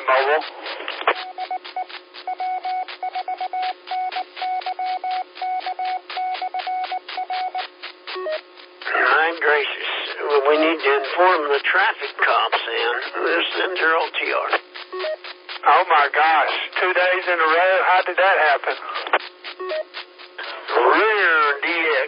T-Mobile. My gracious. We need to inform the traffic cops, then. This is LTR. Oh, my gosh. 2 days in a row? How did that happen? Rare DX.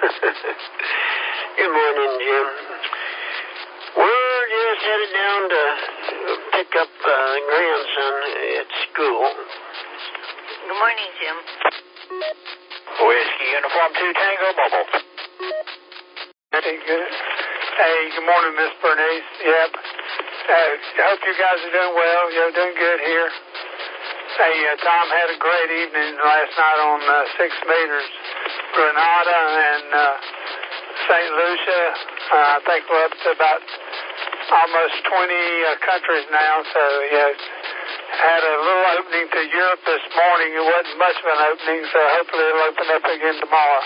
Good morning, Jim. We're just headed down to pick up grandson at school. Good morning, Jim. Whiskey Uniform 2 Tango Mobile. Hey, good. Hey, good morning, Miss Bernice. Yep. I hope you guys are doing well. You're doing good here. Hey, Tom had a great evening last night on 6 meters. Grenada and St. Lucia. I think we're up to about almost 20 countries now. So, yeah, had a little opening to Europe this morning. It wasn't much of an opening, so hopefully it'll open up again tomorrow.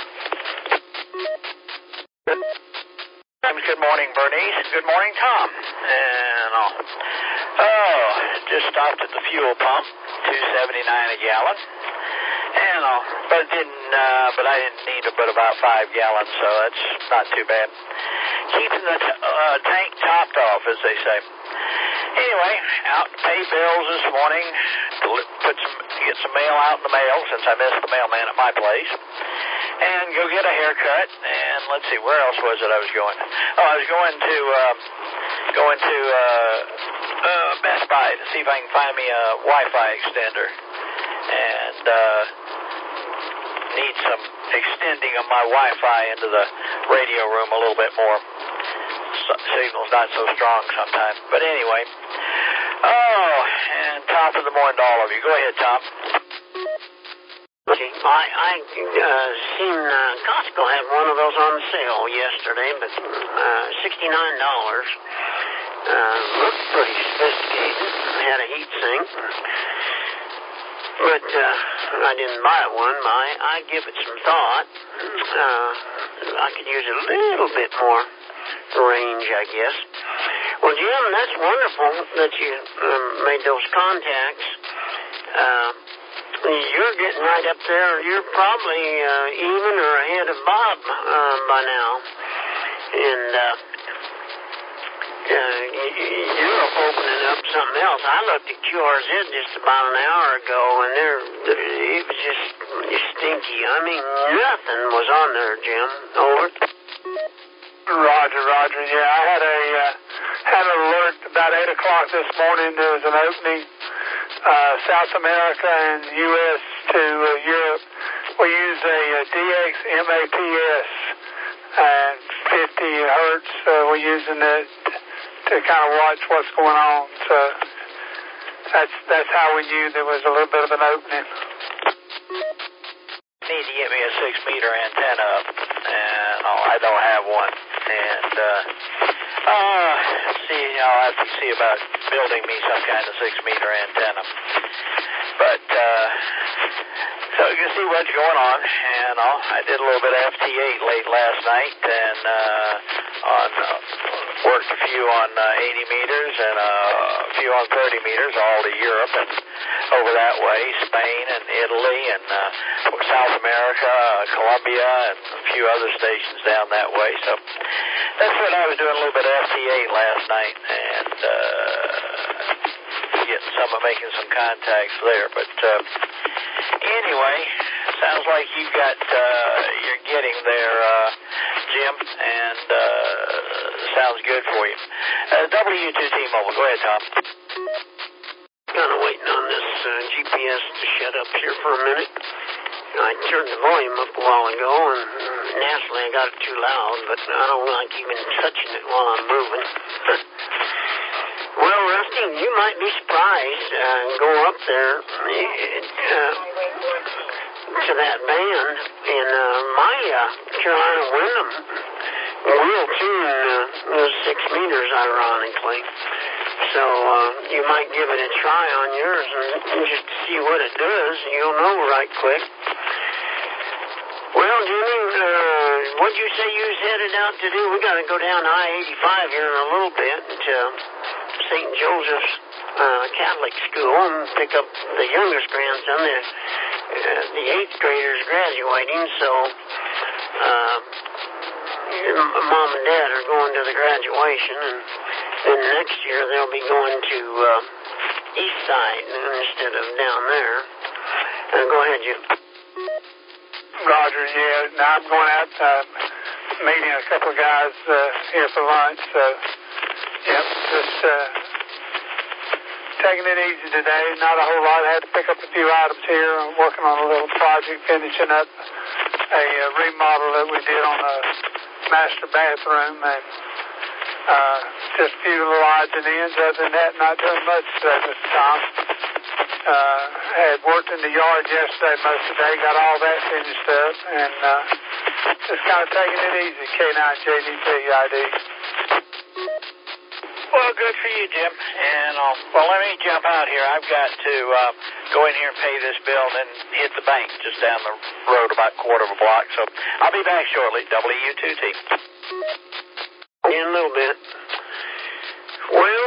Good morning, Bernice. Good morning, Tom. Just stopped at the fuel pump, $2.79 a gallon. But I didn't need but about 5 gallons, so that's not too bad. Keeping the tank topped off, as they say. Anyway, out to pay bills this morning. Get some mail out in the mail since I missed the mailman at my place. And go get a haircut. And let's see, where else was it I was going? Oh, I was going to Best Buy to see if I can find me a Wi-Fi extender. And need some extending of my Wi-Fi into the radio room a little bit more. Signal's not so strong sometimes. But anyway. And top of the morning to all of you. Go ahead, Tom. Okay, I seen Costco had one of those on sale yesterday, but $69. Looked pretty sophisticated. Had a heat sink. But I didn't buy one. I give it some thought. I could use a little bit more range, I guess. Well, Jim, that's wonderful that you made those contacts. You're getting right up there. You're probably even or ahead of Bob by now. And you're opening up something else. I looked at QRZ just about an hour ago, and it was just stinky. I mean, nothing was on there, Jim. Over. Roger. Yeah, I had an alert about 8 o'clock this morning. There was an opening. South America and U.S. to Europe. We use a DX MAPS and 50 hertz. We're using it to kind of watch what's going on. So that's how we knew there was a little bit of an opening. Need to get me a 6-meter antenna, and I don't have one. And I'll have to see about building me some kind of 6-meter antenna. But so you can see what's going on. And I did a little bit of FT8 late last night, and worked a few on 80 meters and a few on 30 meters, all to Europe and over that way, Spain and Italy and South America, Colombia, and a few other stations down that way. So that's what I was doing, a little bit of FT8 last night, and making some contacts there. But anyway, sounds like you're getting there, Jim, and sounds good for you. W2 T-Mobile, go ahead, Tom. Kind of waiting on this GPS to shut up here for a minute. I turned the volume up a while ago, and naturally I got it too loud, but I don't like even touching it while I'm moving. Well, Rusty, you might be surprised. Go up there to that band in my Carolina Wyndham will tune 6 meters, ironically. So you might give it a try on yours and just see what it does. You'll know right quick. Well, Jimmy, what'd you say you was headed out to do? We got to go down I-85 here in a little bit to St. Joseph's. Catholic school and pick up the youngest grandson. The 8th grader's graduating, so Mom and Dad are going to the graduation, and then next year they'll be going to East Side instead of down there. Go ahead, Jim. Roger, yeah. Now I'm going out meeting a couple of guys here for lunch, so yep, just taking it easy today. Not a whole lot. I had to pick up a few items here. I'm working on a little project, finishing up a remodel that we did on a master bathroom, and just a few little odds and ends. Other than that, not doing much today, Mr. Tom. Had worked in the yard yesterday most of the day, got all that finished up, and just kind of taking it easy. K9JDP ID. Well, good for you, Jim. And let me jump out here. I've got to go in here and pay this bill and then hit the bank just down the road about a quarter of a block. So I'll be back shortly. WU2T. In a little bit. Well,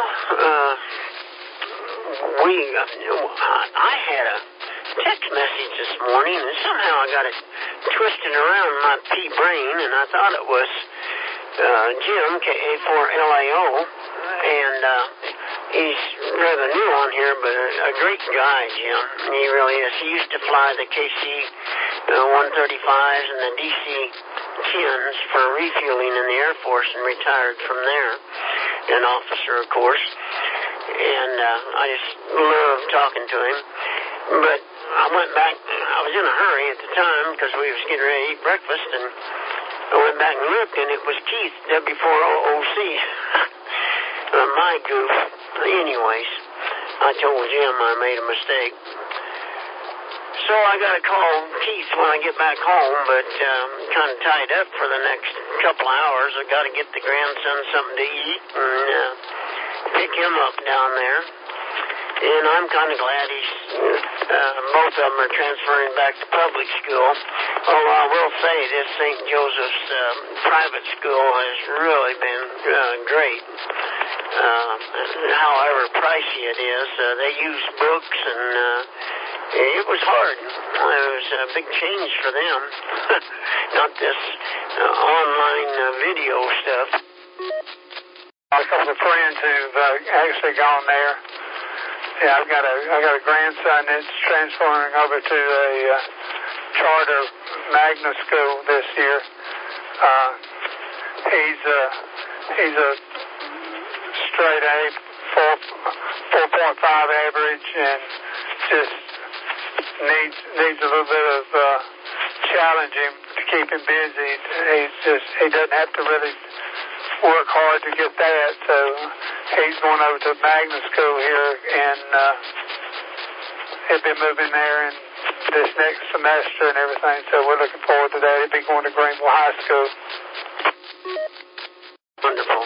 I had a text message this morning, and somehow I got it twisted around my pea brain, and I thought it was Jim, KA4LAO, and he's rather new on here, but a great guy, Jim. He really is. He used to fly the KC 135s and the DC 10s for refueling in the Air Force and retired from there. An officer, of course. And I just loved talking to him. But I went back. I was in a hurry at the time because we was getting ready to eat breakfast, and I went back and looked, and it was Keith, W4OOC. My goof. Anyways, I told Jim I made a mistake. So I got to call Keith when I get back home, but kind of tied up for the next couple hours. I got to get the grandson something to eat and pick him up down there. And I'm kind of glad both of them are transferring back to public school. Although I will say this St. Joseph's private school has really been great. However pricey it is, they use books, and it was hard. It was a big change for them. Not this online video stuff. A couple of friends who've actually gone there. Yeah, I got a grandson that's transferring over to a charter magna school this year. He's a straight A, 4.5 average, and just needs a little bit of challenging to keep him busy. He doesn't have to really work hard to get that, so he's going over to magna school here, and he'll be moving there in this next semester and everything, so we're looking forward to that. He'll be going to Greenville High School. Wonderful.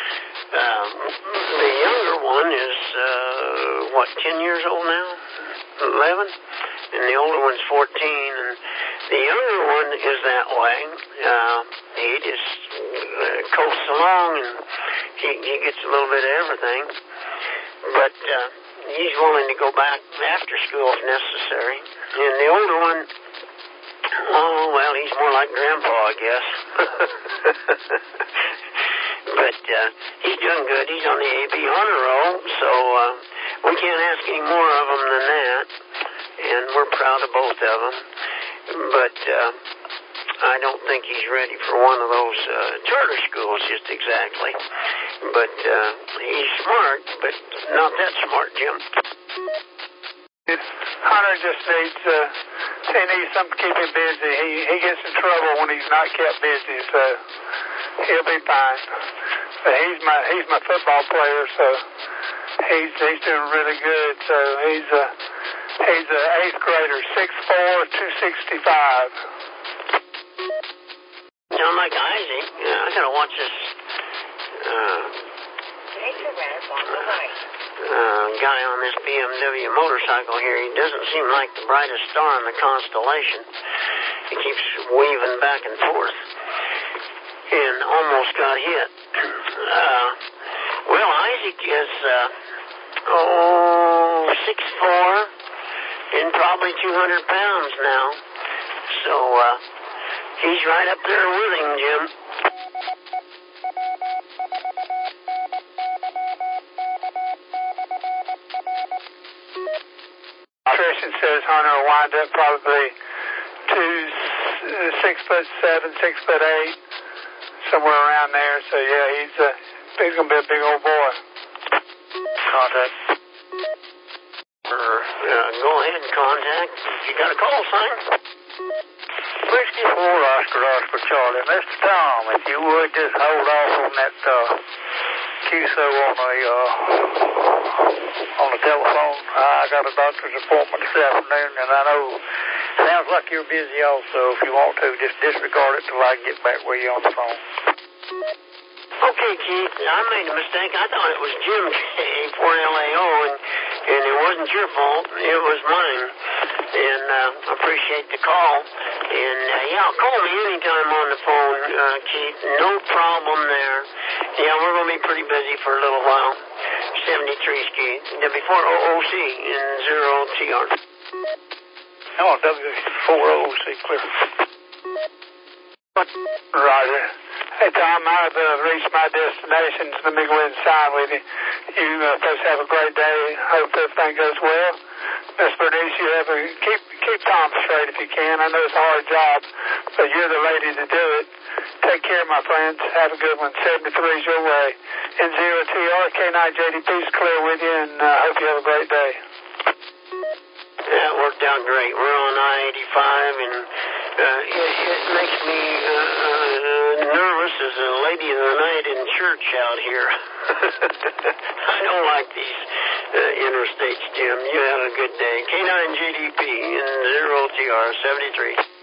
The younger one is 10 years old now? 11? And the older one's 14, and the younger one is that way. He just coasts along, and he gets a little bit of everything. But he's willing to go back after school if necessary. And the older one, he's more like Grandpa, I guess. But he's doing good. He's on the AB honor roll, so we can't ask any more of him than that. And we're proud of both of them. But I don't think he's ready for one of those charter schools just exactly. But he's smart, but not that smart, Jim. Hunter just needs something to keep him busy. He gets in trouble when he's not kept busy, so he'll be fine. But he's my football player, so he's doing really good. So he's an 8th grader, 6'4", 265. Sound like Isaac. I gotta watch this guy on this BMW motorcycle here. He doesn't seem like the brightest star in the constellation. He keeps weaving back and forth, and almost got hit. Isaac is 6'4", and probably 200 pounds now. So, he's right up there with him, Jim. Nutrition says Hunter will wind up probably 6'7", 6'8", somewhere around there. So yeah, he's gonna be a big old boy. Contact. Go ahead and contact. You got a call sign? Whiskey 4 Oscar Charlie. Mr. Tom, if you would just hold off on that QSO on the telephone. I got a doctor's appointment this afternoon, and I know sounds like you're busy also. If you want to, just disregard it till I get back with you on the phone. Okay, Keith, I made a mistake. I thought it was Jim K4LAO, and it wasn't your fault. It was mine. And appreciate the call. And, yeah, call me anytime on the phone, Keith. No problem there. Yeah, we're going to be pretty busy for a little while. 73 Ski, W4 OOC in 0TR. Oh, W4OC, clear. Roger. Hey, Tom, I've reached my destination. Let me go inside with you. You folks have a great day. Hope everything goes well. Miss Bernice, keep Tom straight if you can. I know it's a hard job, but you're the lady to do it. Take care, my friends. Have a good one. 73's your way. N0TR, K9JDP's clear with you, and hope you have a great day. That worked out great. We're on I-85, and it makes me nervous as a lady of the night in church out here. I don't like these interstates, Jim. You have a good day. K9JDP in 0TR 73.